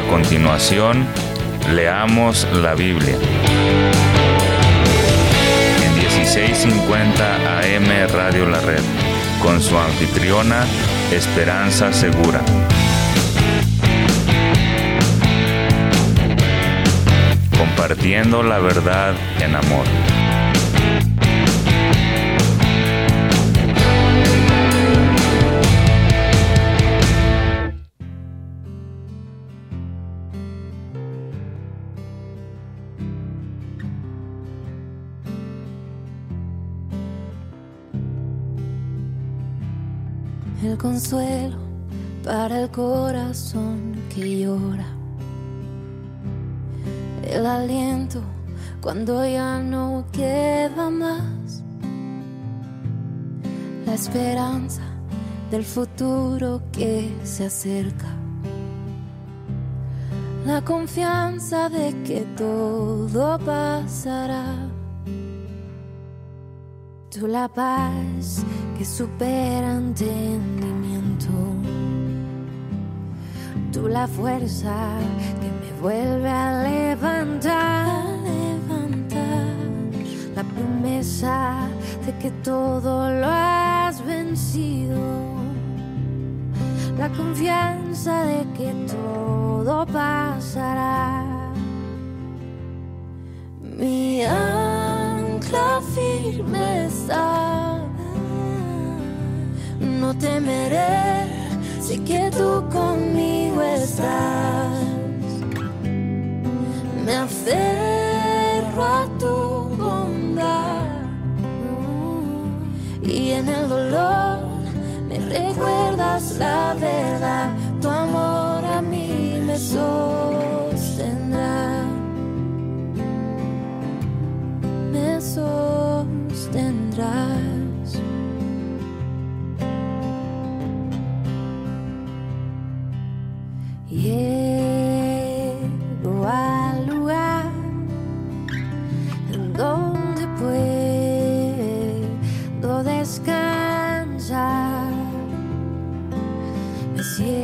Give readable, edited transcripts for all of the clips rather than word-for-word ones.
continuación, leamos la Biblia. En 1650 AM Radio La Red, con su anfitriona Esperanza Segura. Compartiendo la verdad en amor. El consuelo para el corazón que llora, el aliento cuando ya no queda más, la esperanza del futuro que se acerca, la confianza de que todo pasará. Tú la paz que supera entendimiento, tú la fuerza que me vuelve a levantar, la promesa de que todo lo has vencido, la confianza de que todo pasará. Mi ancla firme está, no temeré, sé que tú conmigo estás. Me aferro a tu bondad y en el dolor me recuerdas la verdad. Tu amor a mí me sostendrá, me sostendrás. Llego al lugar en donde puedo descansar. Me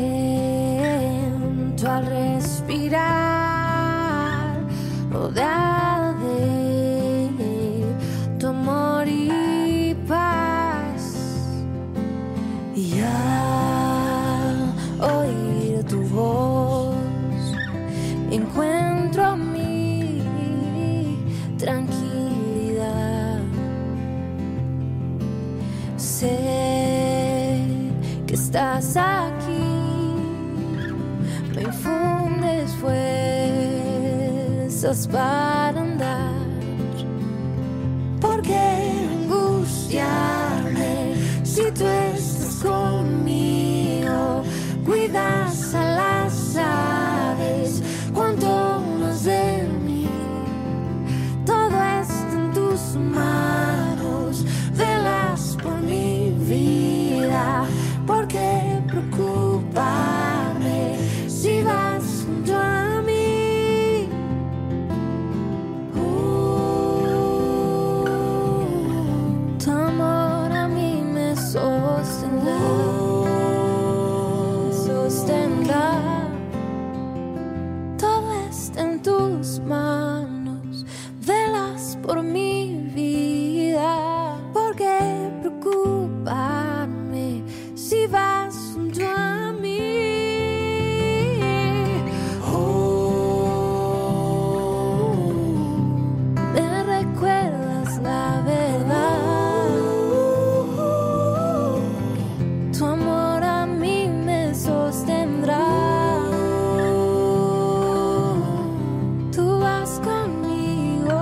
siento al respirar, rodeada de tu amor y paz. Y al oír tu voz encuentro mi tranquilidad. Sé que estás aquí, me infundes fuerzas para andar. ¿Por qué angustiarme si tú estás conmigo? Cuidas a las aves, cuanto más de mí. Todo está en tus manos, velas por mi vida. ¿Por qué preocuparme si vas junto a mí? Tu amor a mí me sostendrá. Todo está en tus manos, velas por mi vida. ¿Por qué preocuparme si vas junto a mí? Me recuerdas la verdad. Tu amor a mí me sostendrá. Tú vas conmigo.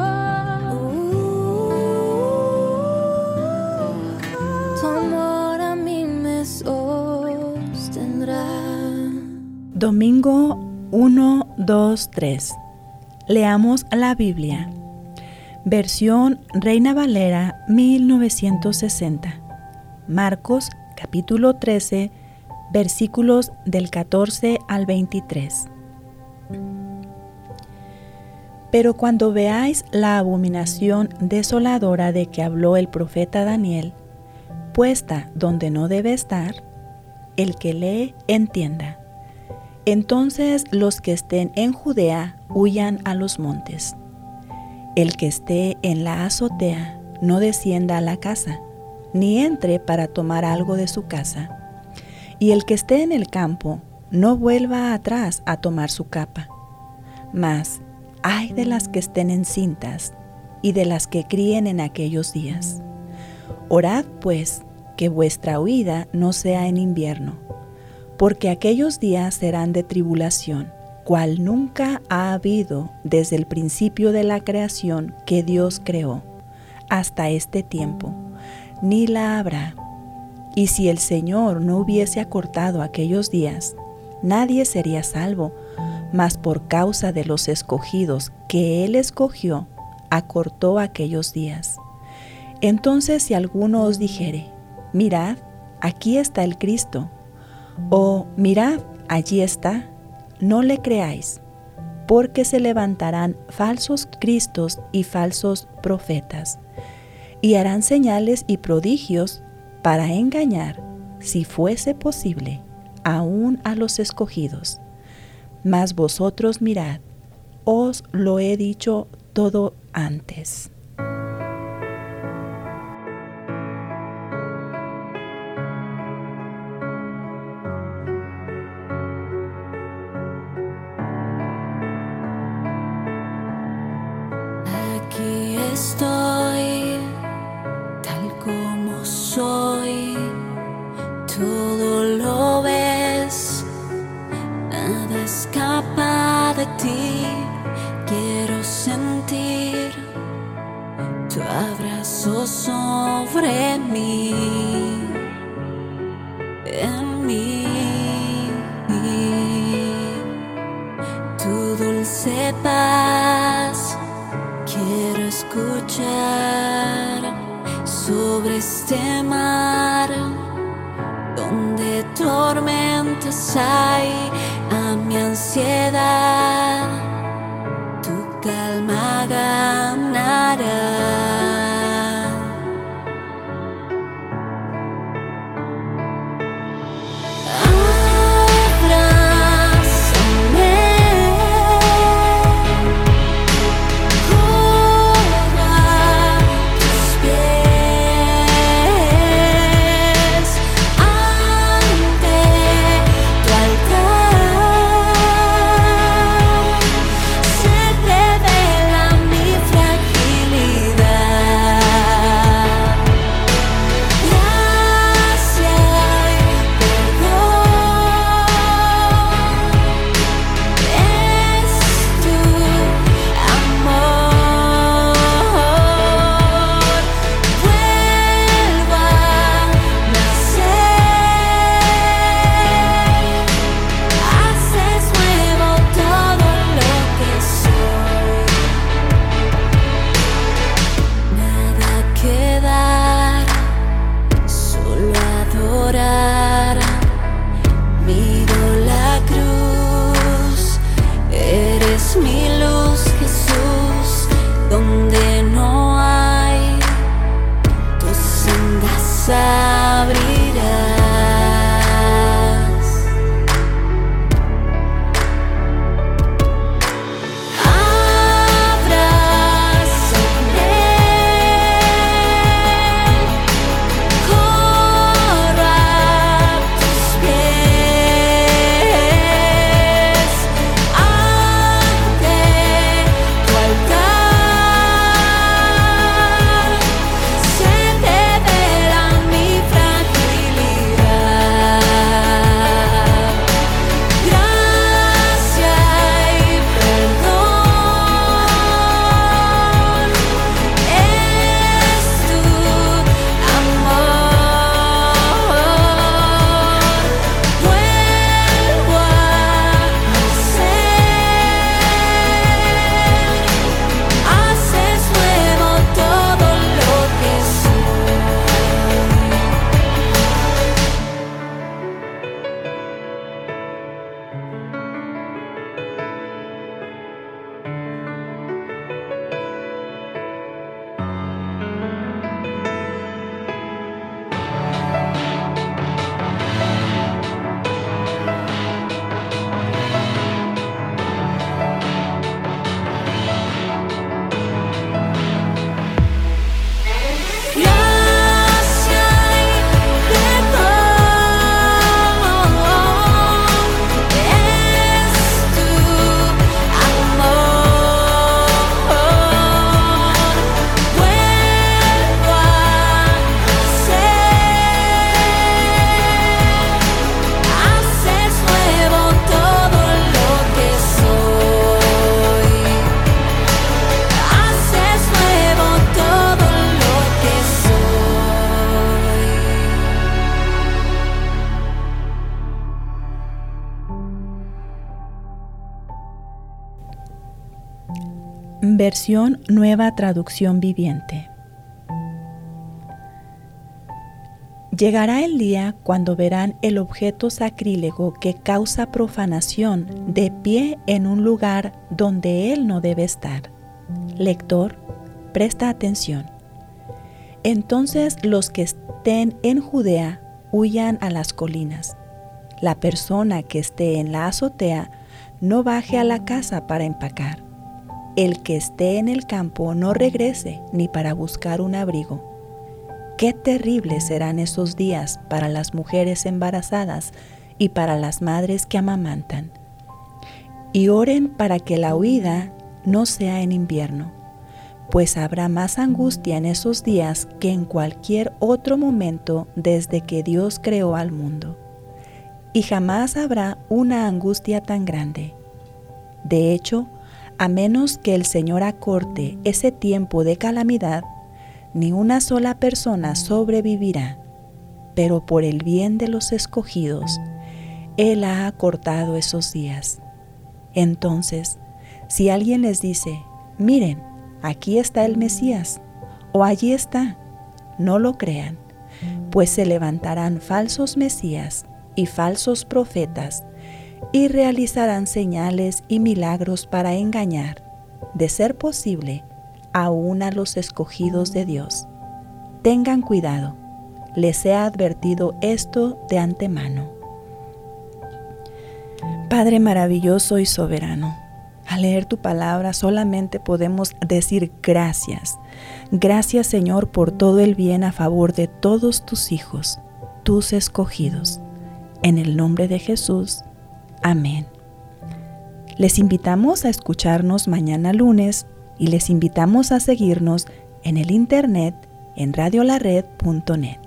Tu amor a mí me sostendrá. Domingo 1, 2, 3. Leamos la Biblia. Versión Reina Valera 1960. Marcos capítulo 13, versículos del 14 al 23. Pero cuando veáis la abominación desoladora de que habló el profeta Daniel, puesta donde no debe estar, el que lee entienda. Entonces los que estén en Judea huyan a los montes. El que esté en la azotea no descienda a la casa, ni entre para tomar algo de su casa. Y el que esté en el campo no vuelva atrás a tomar su capa. Mas ay de las que estén encintas y de las que críen en aquellos días. Orad pues que vuestra huida no sea en invierno, porque aquellos días serán de tribulación, cual nunca ha habido desde el principio de la creación que Dios creó, hasta este tiempo, ni la habrá. Y si el Señor no hubiese acortado aquellos días, nadie sería salvo, mas por causa de los escogidos que Él escogió, acortó aquellos días. Entonces si alguno os dijere, mirad, aquí está el Cristo, o mirad, allí está, no le creáis, porque se levantarán falsos cristos y falsos profetas, y harán señales y prodigios para engañar, si fuese posible, aún a los escogidos. Mas vosotros mirad, os lo he dicho todo antes. Aquí estoy, tal como soy, todo lo ves, nada escapa de ti, quiero sentir tu abrazo sobre mí, en mí, tu dulce paz. Quiero escuchar sobre este mar, donde tormentas hay, a mi ansiedad, tu calma ganará. Se revela mi fragilidad. Versión Nueva Traducción Viviente. Llegará el día cuando verán el objeto sacrílego que causa profanación de pie en un lugar donde él no debe estar. Lector, presta atención. Entonces los que estén en Judea huyan a las colinas. La persona que esté en la azotea no baje a la casa para empacar. El que esté en el campo no regrese ni para buscar un abrigo. Qué terribles serán esos días para las mujeres embarazadas y para las madres que amamantan. Y oren para que la huida no sea en invierno, pues habrá más angustia en esos días que en cualquier otro momento desde que Dios creó al mundo. Y jamás habrá una angustia tan grande. De hecho, a menos que el Señor acorte ese tiempo de calamidad, ni una sola persona sobrevivirá, pero por el bien de los escogidos, Él ha acortado esos días. Entonces, si alguien les dice, miren, aquí está el Mesías, o allí está, no lo crean, pues se levantarán falsos mesías y falsos profetas, y realizarán señales y milagros para engañar, de ser posible, aún a los escogidos de Dios. Tengan cuidado, les he advertido esto de antemano. Padre maravilloso y soberano, al leer tu palabra solamente podemos decir gracias. Gracias, Señor, por todo el bien a favor de todos tus hijos, tus escogidos. En el nombre de Jesús. Amén. Les invitamos a escucharnos mañana lunes y les invitamos a seguirnos en el internet en radiolared.net.